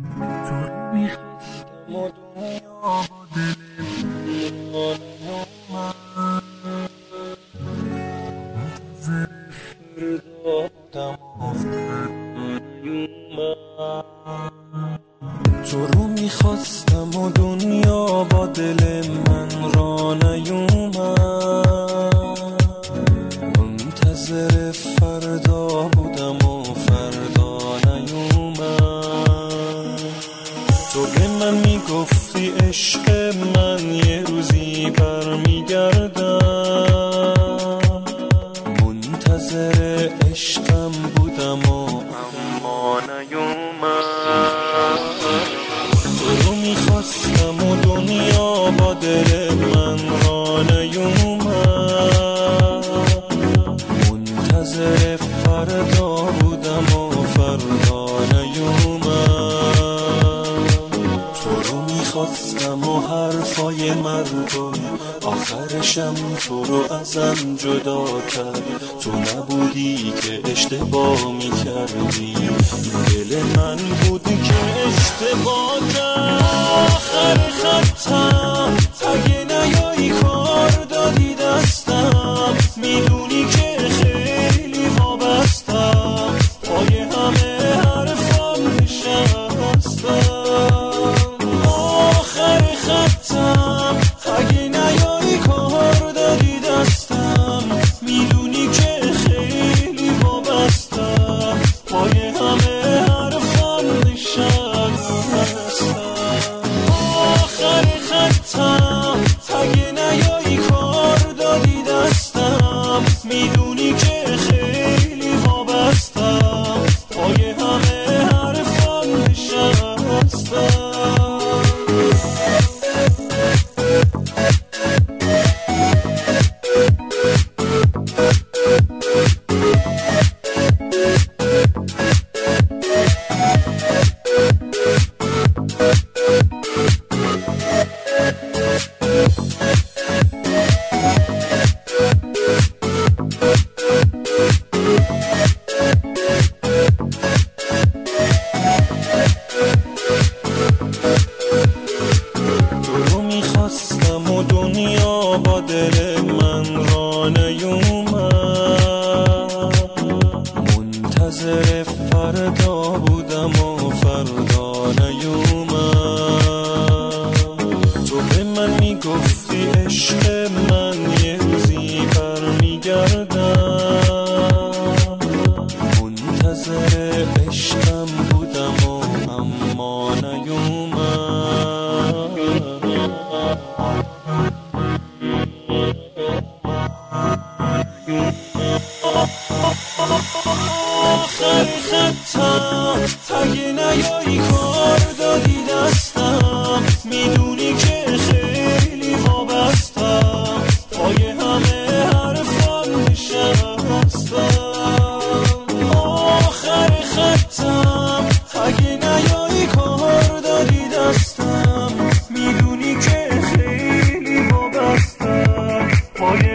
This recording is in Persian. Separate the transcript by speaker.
Speaker 1: تو رو میخواستم و دنیا با دل من منتظر فردا بودم و فردا نیومد. تو رو میخواستم و دنیا با دل من را نیومد. منتظر فردا بودم و فردا نیومد. تو به من میگفتی عشق من یه روزی برمیگردم. منتظر عشقم بودم و اما نیومد. تو رو میخواستم و دنیا با دل من را نیومد. منتظر فردا بودم و فردا نیومد. تو رو میخواستم و حرفای مردم آخرشم تو رو ازم جدا کرد. تو نبودی که اشتباه میکردی، دل من بودی که اشتباه کرد. آخر خطم اگه نیایی کار دادی دستم، میدونی که خیلی وابستم، پای همه حرفم نشستم. آخر خطم اگه نیایی کار دادی دستم، میدونی که خیلی وابستم، پای همه حرفم نشستم. آخر خطم اگه نیایی کار دادی دستم، میدونی که خیلی وابستم، پای همه حرفم نشستم. میخواستم و دنیا با دل من را نیومد. منتظر فردا بودم و فردا نیومد. تو به من میگفتی عشق من یه روزی برمیگردم. منتظر عشقم بودم و اما نیومد. آخر خطم اگه نیایی کار دادی دستم، میدونی که خیلی وابستم، پای همه حرفم نشستم. آخر خطم اگه نیایی کار دادی دستم، میدونی که خیلی وابستم، پای